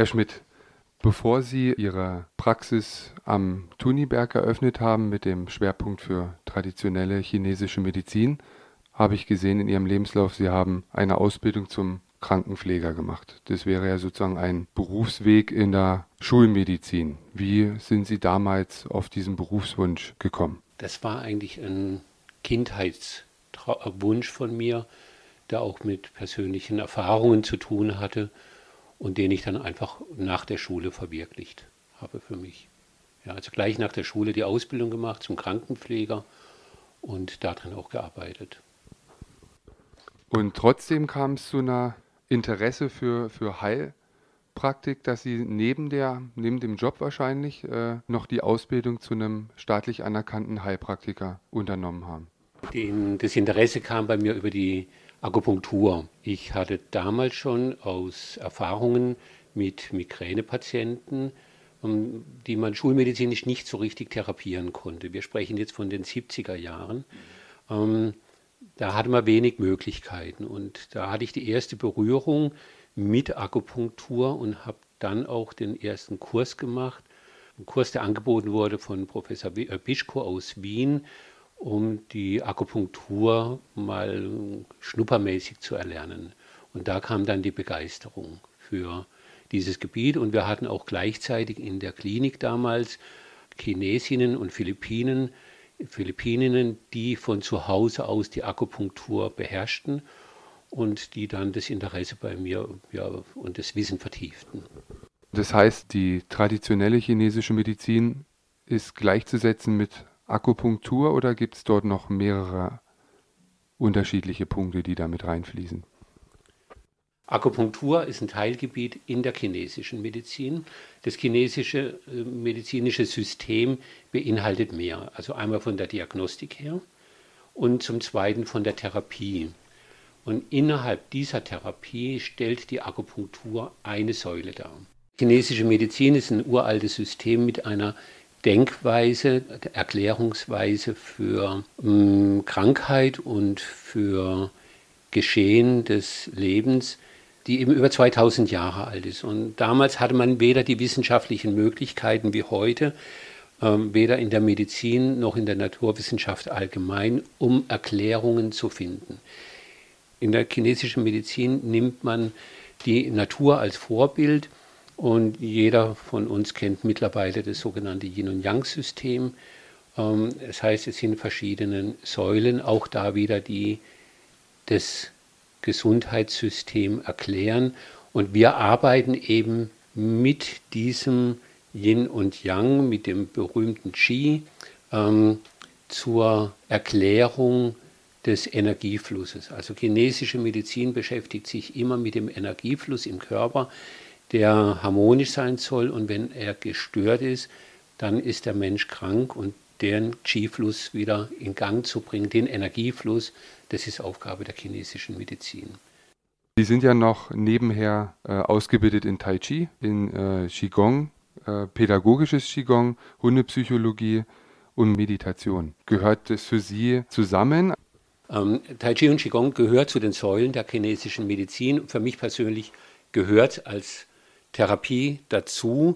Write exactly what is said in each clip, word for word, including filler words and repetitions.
Herr Schmidt, bevor Sie Ihre Praxis am Thuniberg eröffnet haben mit dem Schwerpunkt für traditionelle chinesische Medizin, habe ich gesehen in Ihrem Lebenslauf, Sie haben eine Ausbildung zum Krankenpfleger gemacht. Das wäre ja sozusagen ein Berufsweg in der Schulmedizin. Wie sind Sie damals auf diesen Berufswunsch gekommen? Das war eigentlich ein Kindheitswunsch von mir, der auch mit persönlichen Erfahrungen zu tun hatte und den ich dann einfach nach der Schule verwirklicht habe für mich. Ja, also gleich nach der Schule die Ausbildung gemacht zum Krankenpfleger und darin auch gearbeitet. Und trotzdem kam es zu einer Interesse für, für Heilpraktik, dass Sie neben, der, neben dem Job wahrscheinlich äh, noch die Ausbildung zu einem staatlich anerkannten Heilpraktiker unternommen haben. Den, das Interesse kam bei mir über die Akupunktur. Ich hatte damals schon aus Erfahrungen mit Migränepatienten, die man schulmedizinisch nicht so richtig therapieren konnte. Wir sprechen jetzt von den siebziger Jahren. Da hatte man wenig Möglichkeiten und da hatte ich die erste Berührung mit Akupunktur und habe dann auch den ersten Kurs gemacht. Ein Kurs, der angeboten wurde von Professor Bischko aus Wien, um die Akupunktur mal schnuppermäßig zu erlernen. Und da kam dann die Begeisterung für dieses Gebiet. Und wir hatten auch gleichzeitig in der Klinik damals Chinesinnen und Philippinen, Philippininnen, die von zu Hause aus die Akupunktur beherrschten und die dann das Interesse bei mir ja, und das Wissen vertieften. Das heißt, die traditionelle chinesische Medizin ist gleichzusetzen mit Akupunktur oder gibt es dort noch mehrere unterschiedliche Punkte, die da mit reinfließen? Akupunktur ist ein Teilgebiet in der chinesischen Medizin. Das chinesische äh, medizinische System beinhaltet mehr. Also einmal von der Diagnostik her und zum Zweiten von der Therapie. Und innerhalb dieser Therapie stellt die Akupunktur eine Säule dar. Die chinesische Medizin ist ein uraltes System mit einer Denkweise, Erklärungsweise für mh, Krankheit und für Geschehen des Lebens, die eben über zweitausend Jahre alt ist. Und damals hatte man weder die wissenschaftlichen Möglichkeiten wie heute, ähm, weder in der Medizin noch in der Naturwissenschaft allgemein, um Erklärungen zu finden. In der chinesischen Medizin nimmt man die Natur als Vorbild und jeder von uns kennt mittlerweile das sogenannte Yin- und Yang-System. Ähm, das heißt, es sind verschiedene Säulen, auch da wieder die das Gesundheitssystem erklären. Und wir arbeiten eben mit diesem Yin und Yang, mit dem berühmten Qi, ähm, zur Erklärung des Energieflusses. Also chinesische Medizin beschäftigt sich immer mit dem Energiefluss im Körper, der harmonisch sein soll. Und wenn er gestört ist, dann ist der Mensch krank und den Qi-Fluss wieder in Gang zu bringen, den Energiefluss, das ist Aufgabe der chinesischen Medizin. Sie sind ja noch nebenher äh, ausgebildet in Tai Chi, in äh, Qigong, äh, pädagogisches Qigong, Hundepsychologie und Meditation. Gehört das für Sie zusammen? Ähm, Tai Chi und Qigong gehört zu den Säulen der chinesischen Medizin. Für mich persönlich gehört als Therapie dazu,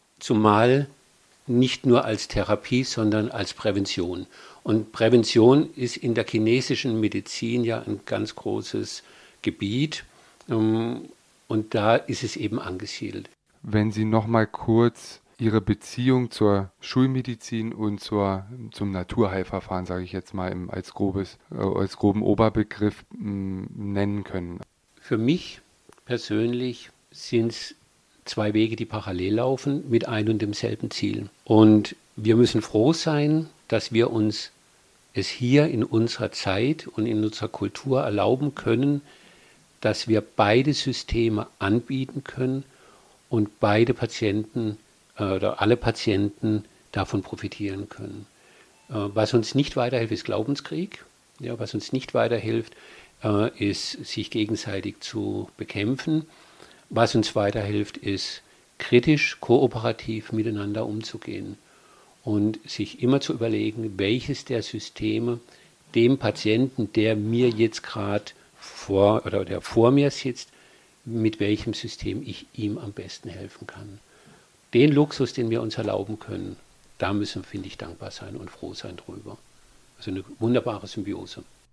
zumal nicht nur als Therapie, sondern als Prävention. Und Prävention ist in der chinesischen Medizin ja ein ganz großes Gebiet und da ist es eben angesiedelt. Wenn Sie noch mal kurz Ihre Beziehung zur Schulmedizin und zur, zum Naturheilverfahren, sage ich jetzt mal im, als, grobes, äh, als groben Oberbegriff mh, nennen können. Für mich persönlich sind es zwei Wege, die parallel laufen, mit ein und demselben Ziel. Und wir müssen froh sein, dass wir uns es hier in unserer Zeit und in unserer Kultur erlauben können, dass wir beide Systeme anbieten können und beide Patienten äh, oder alle Patienten davon profitieren können. Äh, was uns nicht weiterhilft, ist Glaubenskrieg. Ja, was uns nicht weiterhilft, äh, ist, sich gegenseitig zu bekämpfen. Was uns weiterhilft, ist kritisch, kooperativ miteinander umzugehen und sich immer zu überlegen, welches der Systeme dem Patienten, der mir jetzt gerade vor oder der vor mir sitzt, mit welchem System ich ihm am besten helfen kann. Den Luxus, den wir uns erlauben können, da müssen, finde ich, dankbar sein und froh sein drüber. Also eine wunderbare Symbiose.